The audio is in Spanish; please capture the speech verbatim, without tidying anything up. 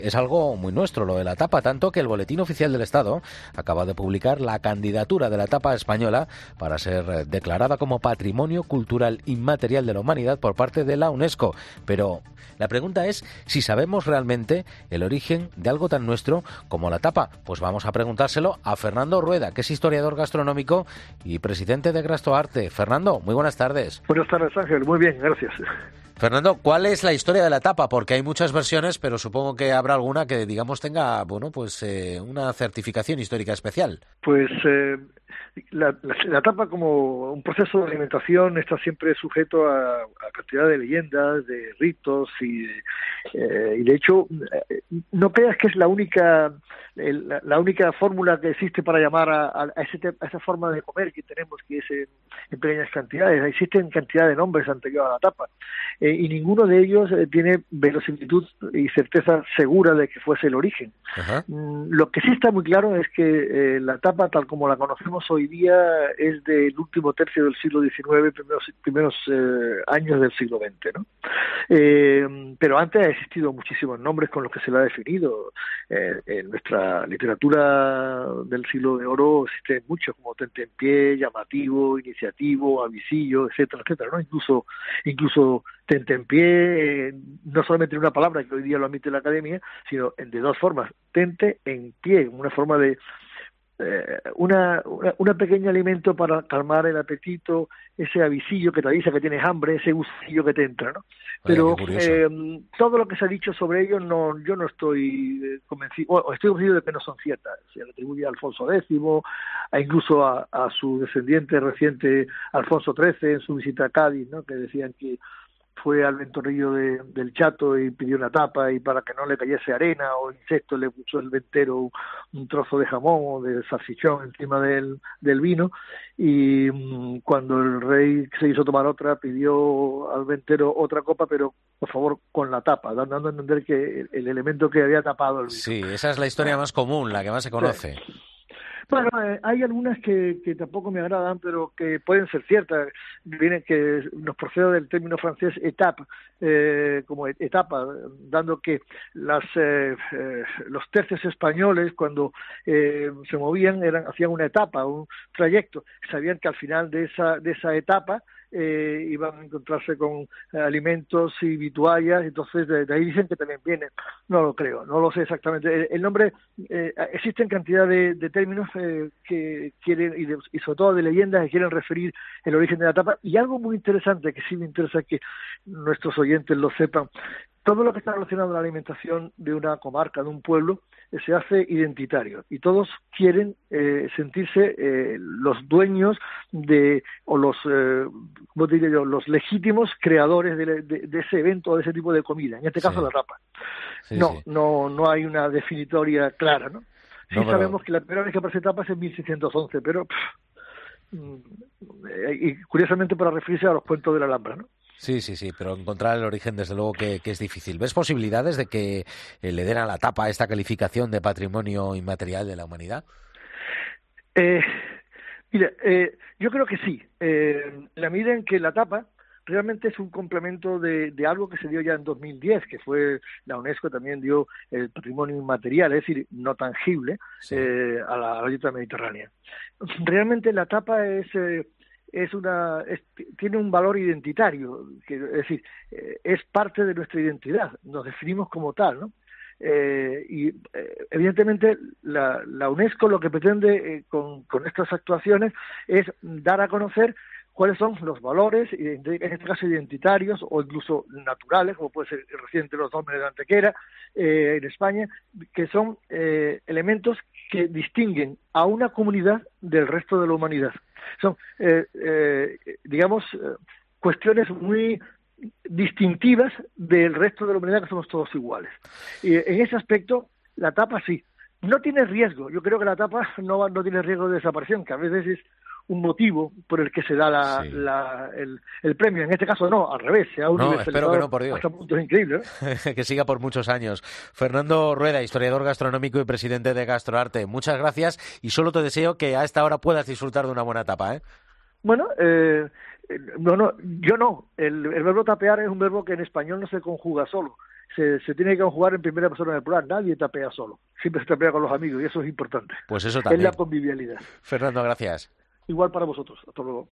Es algo muy nuestro lo de la tapa, tanto que el Boletín Oficial del Estado acaba de publicar la candidatura de la tapa española para ser declarada como Patrimonio Cultural Inmaterial de la Humanidad por parte de la UNESCO. Pero la pregunta es si sabemos realmente el origen de algo tan nuestro como la tapa. Pues vamos a preguntárselo a Fernando Rueda, que es historiador gastronómico y presidente de Gastroarte. Fernando, muy buenas tardes. Buenas tardes, Ángel. Muy bien, gracias. Fernando, ¿cuál es la historia de la tapa? Porque hay muchas versiones, pero supongo que habrá alguna que, digamos, tenga, bueno, pues eh, una certificación histórica especial. Pues eh, la, la, la tapa, como un proceso de alimentación, está siempre sujeto a, a cantidad de leyendas, de ritos y, eh, y de hecho, eh, no creas que es la única el, la, la única fórmula que existe para llamar a, a, ese, a esa forma de comer que tenemos, que es en, en pequeñas cantidades. Existen cantidad de nombres anteriores a la tapa. Eh, y ninguno de ellos eh, tiene verosimilitud y certeza segura de que fuese el origen. Uh-huh. Lo que sí está muy claro es que eh, la tapa, tal como la conocemos hoy día, es del último tercio del siglo diecinueve, primeros, primeros eh, años del siglo veinte, ¿no? Eh, pero antes ha existido muchísimos nombres con los que se la ha definido. Eh, en nuestra literatura del siglo de oro existen muchos, como tentempié, llamativo, iniciativo, avisillo, etcétera, etcétera, ¿no? Incluso, incluso tentempié, eh, no solamente en una palabra que hoy día lo admite la academia, sino en de dos formas, tente en pie, una forma de eh, una, una, una pequeño alimento para calmar el apetito, ese avisillo que te avisa que tienes hambre, ese gusillo que te entra, ¿no? Pero eh, todo lo que se ha dicho sobre ellos, no, yo no estoy convencido, o estoy convencido de que no son ciertas. Se le atribuye a Alfonso X, a incluso a, a su descendiente reciente Alfonso trece en su visita a Cádiz, ¿no? Que decían que fue al ventorrillo de, del Chato y pidió una tapa y para que no le cayese arena o insectos le puso el ventero un, un trozo de jamón o de salchichón encima del, del vino y mmm, cuando el rey se hizo tomar otra pidió al ventero otra copa, pero por favor con la tapa, dando a entender que el, el elemento que había tapado el vino. Sí, esa es la historia más común, la que más se conoce. Sí. Bueno, eh, hay algunas que, que tampoco me agradan, pero que pueden ser ciertas. Vienen que nos procede del término francés étape, eh, como etapa, dando que las eh, eh, los tercios españoles cuando eh, se movían eran hacían una etapa, un trayecto. Sabían que al final de esa de esa etapa Eh, iban a encontrarse con eh, alimentos y vituallas, entonces de, de ahí dicen que también viene. No lo creo, no lo sé exactamente. El, el nombre, eh, existen cantidad de, de términos eh, que quieren, y, de, y sobre todo de leyendas que quieren referir el origen de la tapa, y algo muy interesante que sí me interesa que nuestros oyentes lo sepan. Todo lo que está relacionado con la alimentación de una comarca, de un pueblo, eh, se hace identitario y todos quieren eh, sentirse eh, los dueños de, o los, eh, ¿cómo diría yo?, los legítimos creadores de, de, de ese evento o de ese tipo de comida, en este caso sí. La tapa. Sí, no, sí. no, no hay una definitoria clara, ¿no? Sí no, pero... sabemos que la primera vez que aparece tapa es en mil seiscientos once, pero pff, y curiosamente para referirse a los cuentos de la Alhambra, ¿no? Sí, sí, sí, pero encontrar el origen desde luego que, que es difícil. ¿Ves posibilidades de que eh, le den a la tapa esta calificación de patrimonio inmaterial de la humanidad? Eh, mira, eh, yo creo que sí. Eh, en la medida en que la tapa realmente es un complemento de, de algo que se dio ya en dos mil diez, que fue la UNESCO también dio el patrimonio inmaterial, es decir, no tangible, sí. eh, a, la, a la dieta mediterránea. Realmente la tapa es... Eh, es una es, tiene un valor identitario, que, es decir, eh, es parte de nuestra identidad, nos definimos como tal, ¿no? Eh, y eh, evidentemente la, la UNESCO lo que pretende eh, con, con estas actuaciones es dar a conocer cuáles son los valores, en este caso identitarios o incluso naturales, como puede ser el reciente Los Dólmenes de Antequera eh, en España, que son eh, elementos que distinguen a una comunidad del resto de la humanidad. Son, eh, eh, digamos, eh, cuestiones muy distintivas del resto de la humanidad, que somos todos iguales. Y en ese aspecto, la tapa sí. No tiene riesgo. Yo creo que la tapa no, no tiene riesgo de desaparición, que a veces es un motivo por el que se da la, sí. la, el, el premio. En este caso no, al revés, se ha universalizado no, espero que no, por Dios. Hasta puntos increíbles, ¿eh? Que siga por muchos años. Fernando Rueda, historiador gastronómico y presidente de Gastroarte, muchas gracias y solo te deseo que a esta hora puedas disfrutar de una buena tapa, ¿eh? Bueno, eh, no, no, yo no. El, el verbo tapear es un verbo que en español no se conjuga solo, se, se tiene que jugar en primera persona del plural, nadie tapea solo, siempre se tapea con los amigos y eso es importante. Pues eso también. Es la convivialidad. Fernando, gracias. Igual para vosotros, hasta luego.